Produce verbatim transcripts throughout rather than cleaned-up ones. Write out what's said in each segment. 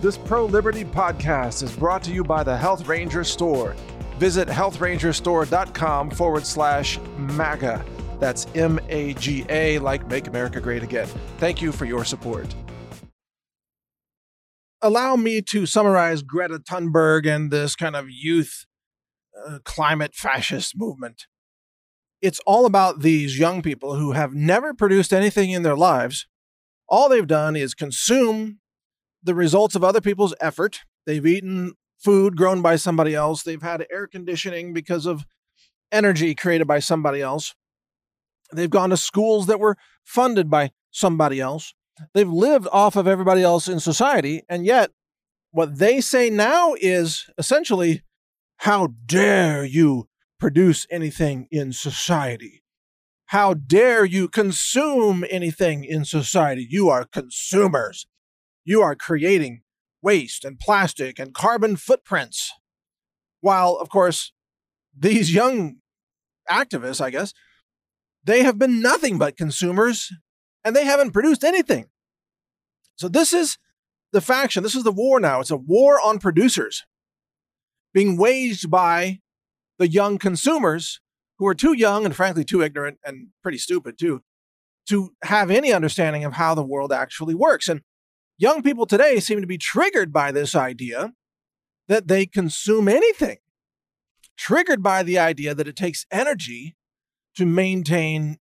This pro-liberty podcast is brought to you by the Health Ranger Store. Visit healthrangerstore.com forward slash MAGA. That's M A G A, like Make America Great Again. Thank you for your support. Allow me to summarize Greta Thunberg and this kind of youth uh, climate fascist movement. It's all about these young people who have never produced anything in their lives. All they've done is consume the results of other people's effort. They've eaten food grown by somebody else. They've had air conditioning because of energy created by somebody else. They've gone to schools that were funded by somebody else. They've lived off of everybody else in society. And yet what they say now is essentially, how dare you produce anything in society? How dare you consume anything in society? You are consumers. You are creating waste and plastic and carbon footprints. While, of course, these young activists, I guess, they have been nothing but consumers and they haven't produced anything. So this is the faction. This is the war now. It's a war on producers being waged by the young consumers who are too young and frankly too ignorant and pretty stupid too, to have any understanding of how the world actually works. And young people today seem to be triggered by this idea that they consume anything, triggered by the idea that it takes energy to maintain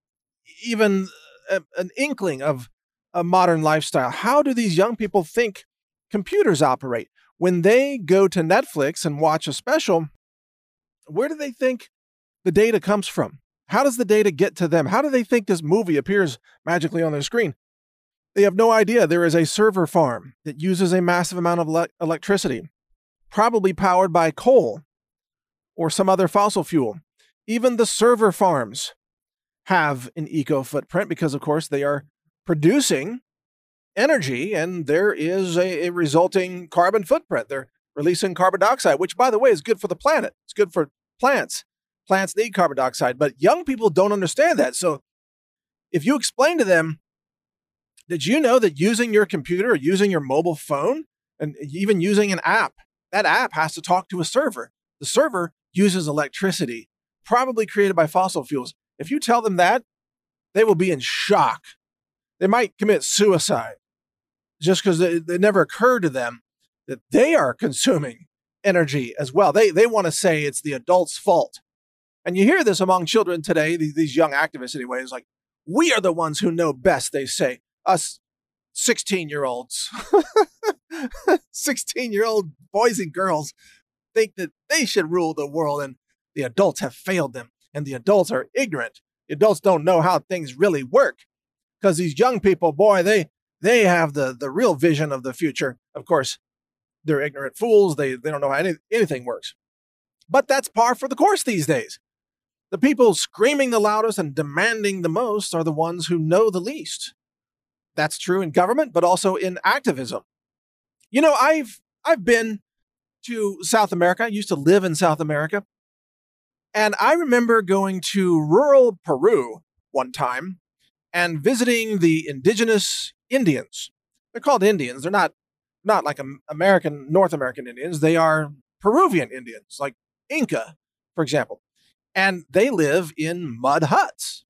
even a, an inkling of a modern lifestyle. How do these young people think computers operate? When they go to Netflix and watch a special, where do they think the data comes from? How does the data get to them? How do they think this movie appears magically on their screen? They have no idea there is a server farm that uses a massive amount of le- electricity, probably powered by coal or some other fossil fuel. Even the server farms have an eco footprint because, of course, they are producing energy and there is a, a resulting carbon footprint. They're releasing carbon dioxide, which, by the way, is good for the planet. It's good for plants. Plants need carbon dioxide, but young people don't understand that. So if you explain to them, did you know that using your computer or using your mobile phone and even using an app, that app has to talk to a server. The server uses electricity, probably created by fossil fuels. If you tell them that, they will be in shock. They might commit suicide just because it, it never occurred to them that they are consuming energy as well. They, they want to say it's the adult's fault. And you hear this among children today, these, these young activists anyway, is like, we are the ones who know best, they say. Us sixteen-year-olds, sixteen-year-old boys and girls think that they should rule the world and the adults have failed them and the adults are ignorant. The adults don't know how things really work because these young people, boy, they they have the, the real vision of the future. Of course, they're ignorant fools. They, they don't know how any, anything works. But that's par for the course these days. The people screaming the loudest and demanding the most are the ones who know the least. That's true in government, but also in activism. You know, I've I've been to South America. I used to live in South America. And I remember going to rural Peru one time and visiting the indigenous Indians. They're called Indians. They're not, not like American, North American Indians. They are Peruvian Indians, like Inca, for example. And they live in mud huts.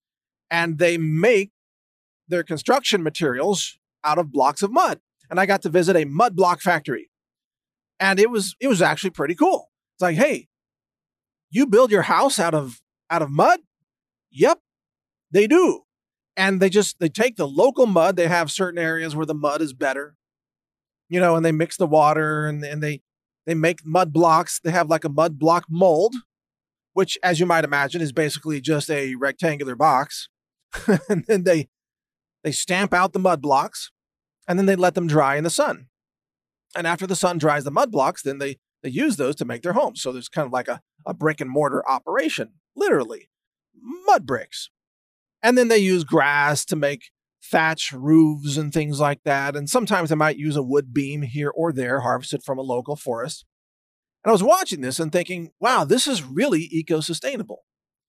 And they make their construction materials out of blocks of mud. And I got to visit a mud block factory. And it was it was actually pretty cool. It's like, hey, you build your house out of out of mud? Yep, they do. And they just they take the local mud. They have certain areas where the mud is better. You know, and they mix the water and, and they they make mud blocks. They have like a mud block mold, which, as you might imagine, is basically just a rectangular box. And then they They stamp out the mud blocks and then they let them dry in the sun. And after the sun dries the mud blocks, then they, they use those to make their homes. So there's kind of like a, a brick and mortar operation, literally mud bricks. And then they use grass to make thatch roofs and things like that. And sometimes they might use a wood beam here or there, harvested from a local forest. And I was watching this and thinking, wow, this is really eco-sustainable.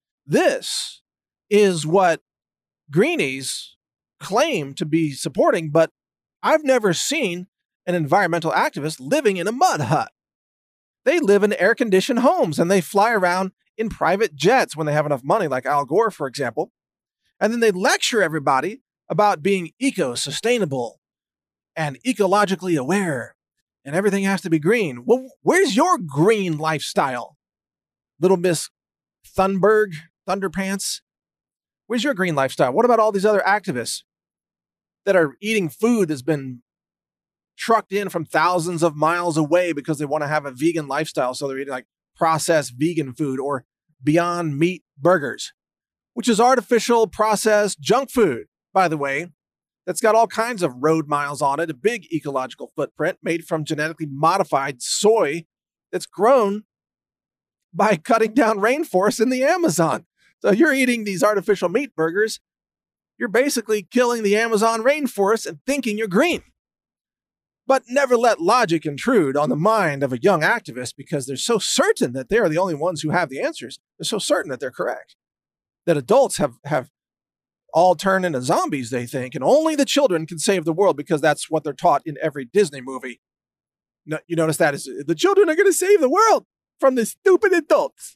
This is what greenies claim to be supporting, but I've never seen an environmental activist living in a mud hut. They live in air-conditioned homes and they fly around in private jets when they have enough money, like Al Gore, for example. And then they lecture everybody about being eco-sustainable and ecologically aware, and everything has to be green. Well, where's your green lifestyle? Little Miss Thunberg, Thunderpants? Where's your green lifestyle? What about all these other activists that are eating food that's been trucked in from thousands of miles away because they want to have a vegan lifestyle? So they're eating like processed vegan food or Beyond Meat burgers, which is artificial processed junk food, by the way, that's got all kinds of road miles on it, a big ecological footprint made from genetically modified soy that's grown by cutting down rainforests in the Amazon. So you're eating these artificial meat burgers, you're basically killing the Amazon rainforest and thinking you're green. But never let logic intrude on the mind of a young activist because they're so certain that they're the only ones who have the answers. They're so certain that they're correct. That adults have, have all turned into zombies, they think, and only the children can save the world because that's what they're taught in every Disney movie. No, you notice that is the children are going to save the world from the stupid adults.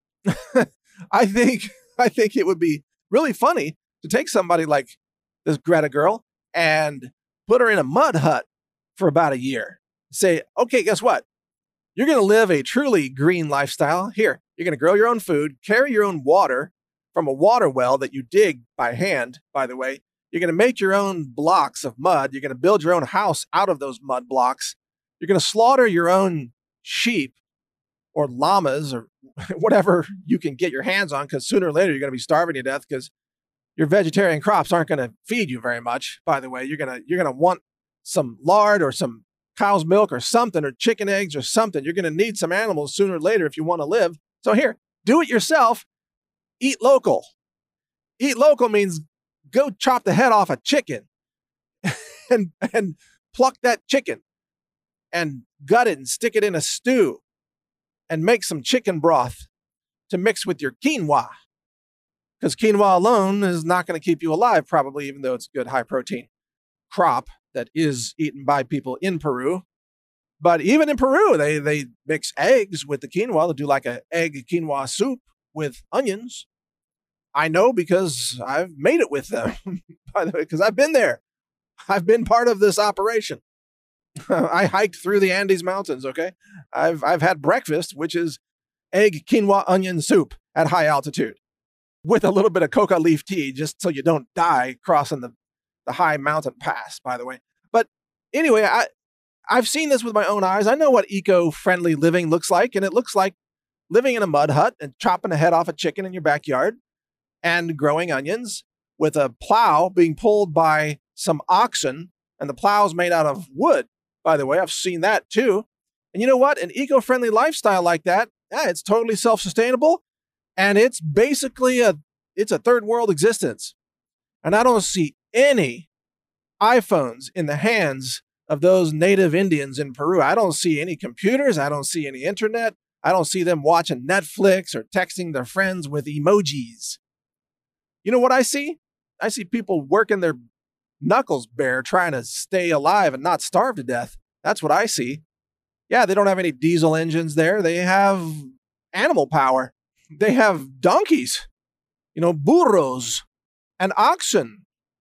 I think I think it would be really funny to take somebody like this Greta girl and put her in a mud hut for about a year. Say, okay, guess what? You're going to live a truly green lifestyle. Here, you're going to grow your own food, carry your own water from a water well that you dig by hand, by the way. You're going to make your own blocks of mud. You're going to build your own house out of those mud blocks. You're going to slaughter your own sheep or llamas or whatever you can get your hands on, because sooner or later you're going to be starving to death because your vegetarian crops aren't going to feed you very much. By the way, you're going to you're going to want some lard or some cow's milk or something, or chicken eggs or something. You're going to need some animals sooner or later if you want to live. So here, do it yourself. Eat local. Eat local means go chop the head off a chicken and, and pluck that chicken and gut it and stick it in a stew and make some chicken broth to mix with your quinoa. Because quinoa alone is not going to keep you alive, probably, even though it's a good high protein crop that is eaten by people in Peru. But even in Peru, they, they mix eggs with the quinoa. They'll do like an egg quinoa soup with onions. I know because I've made it with them, by the way, because I've been there. I've been part of this operation. I hiked through the Andes Mountains, okay? I've I've had breakfast, which is egg quinoa onion soup at high altitude with a little bit of coca leaf tea, just so you don't die crossing the, the high mountain pass, by the way. But anyway, I, I've seen this with my own eyes. I know what eco-friendly living looks like, and it looks like living in a mud hut and chopping the head off a chicken in your backyard and growing onions with a plow being pulled by some oxen, and the plow's made out of wood, by the way. I've seen that too. And you know what? An eco-friendly lifestyle like that, yeah, it's totally self-sustainable, and it's basically a it's a third world existence. And I don't see any iPhones in the hands of those native Indians in Peru. I don't see any computers. I don't see any internet. I don't see them watching Netflix or texting their friends with emojis. You know what I see? I see people working their knuckles bare trying to stay alive and not starve to death. That's what I see. Yeah, they don't have any diesel engines there. They have animal power. They have donkeys, you know, burros and oxen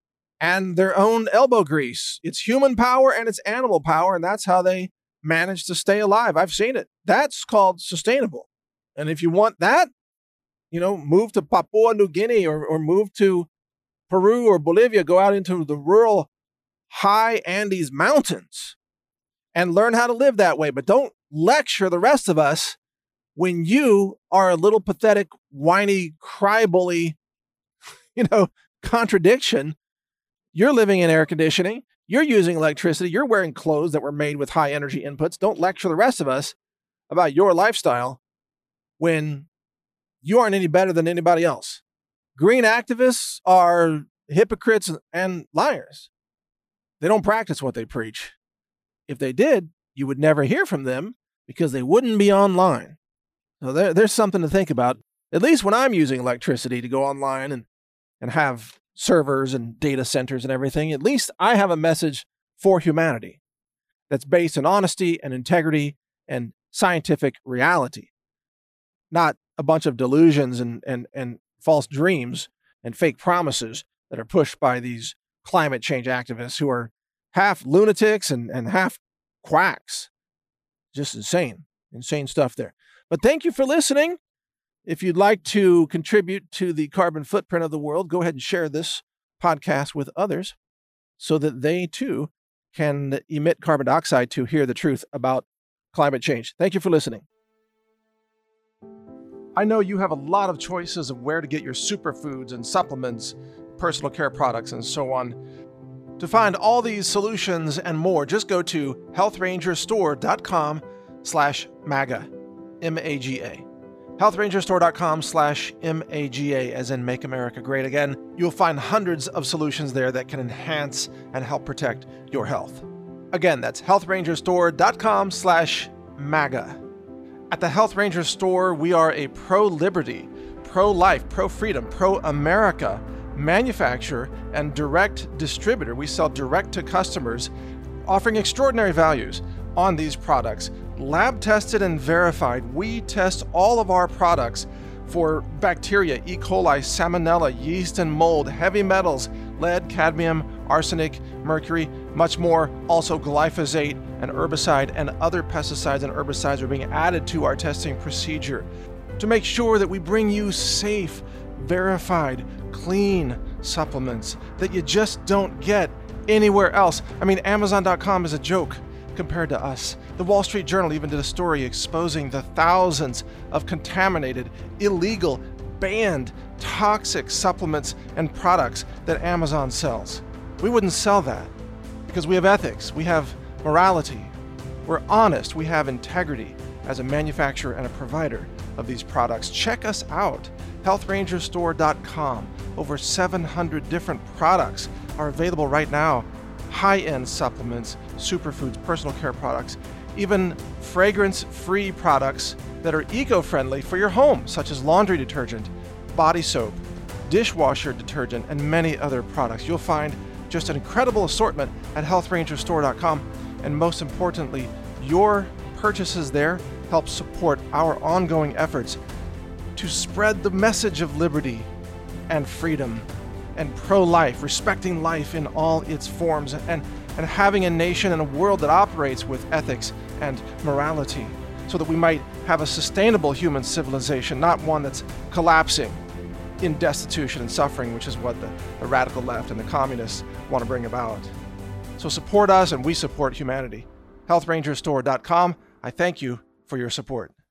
and their own elbow grease. It's human power and it's animal power, and that's how they manage to stay alive. I've seen it. That's called sustainable. And if you want that, you know, move to Papua New Guinea or, or move to Peru or Bolivia, go out into the rural high Andes mountains and learn how to live that way. But don't lecture the rest of us when you are a little pathetic, whiny, cry-bully, you know, contradiction. You're living in air conditioning. You're using electricity. You're wearing clothes that were made with high energy inputs. Don't lecture the rest of us about your lifestyle when you aren't any better than anybody else. Green activists are hypocrites and liars. They don't practice what they preach. If they did, you would never hear from them because they wouldn't be online. So there, there's something to think about, at least when I'm using electricity to go online and, and have servers and data centers and everything. At least I have a message for humanity. that's based in honesty and integrity and scientific reality, not a bunch of delusions and, and, and false dreams and fake promises that are pushed by these climate change activists who are half lunatics and, and half quacks. Just insane, insane stuff there. But thank you for listening. If you'd like to contribute to the carbon footprint of the world, go ahead and share this podcast with others so that they too can emit carbon dioxide to hear the truth about climate change. Thank you for listening. I know you have a lot of choices of where to get your superfoods and supplements, personal care products, and so on. To find all these solutions and more, just go to health ranger store dot com slash MAGA, M A G A. health ranger store dot com slash M A G A, as in Make America Great Again. You'll find hundreds of solutions there that can enhance and help protect your health. Again, that's health ranger store dot com slash MAGA. At the Health Ranger Store, we are a pro-liberty, pro-life, pro-freedom, pro-America manufacturer and direct distributor. We sell direct to customers, offering extraordinary values on these products. Lab tested and verified. We test all of our products for bacteria, E. coli, salmonella, yeast and mold, heavy metals, lead, cadmium, arsenic, mercury, much more. Also glyphosate, an herbicide, and other pesticides and herbicides are being added to our testing procedure to make sure that we bring you safe, verified, clean supplements that you just don't get anywhere else. I mean, Amazon dot com is a joke compared to us. The Wall Street Journal even did a story exposing the thousands of contaminated, illegal, banned, toxic supplements and products that Amazon sells. We wouldn't sell that because we have ethics, we have morality, we're honest, we have integrity as a manufacturer and a provider of these products. Check us out, health ranger store dot com. Over seven hundred different products are available right now. High-end supplements, superfoods, personal care products, even fragrance-free products that are eco-friendly for your home, such as laundry detergent, body soap, dishwasher detergent, and many other products. You'll find just an incredible assortment at health ranger store dot com. And most importantly, your purchases there help support our ongoing efforts to spread the message of liberty and freedom and pro-life, respecting life in all its forms, and, and having a nation and a world that operates with ethics and morality so that we might have a sustainable human civilization, not one that's collapsing in destitution and suffering, which is what the, the radical left and the communists want to bring about. So support us and we support humanity. health ranger store dot com. I thank you for your support.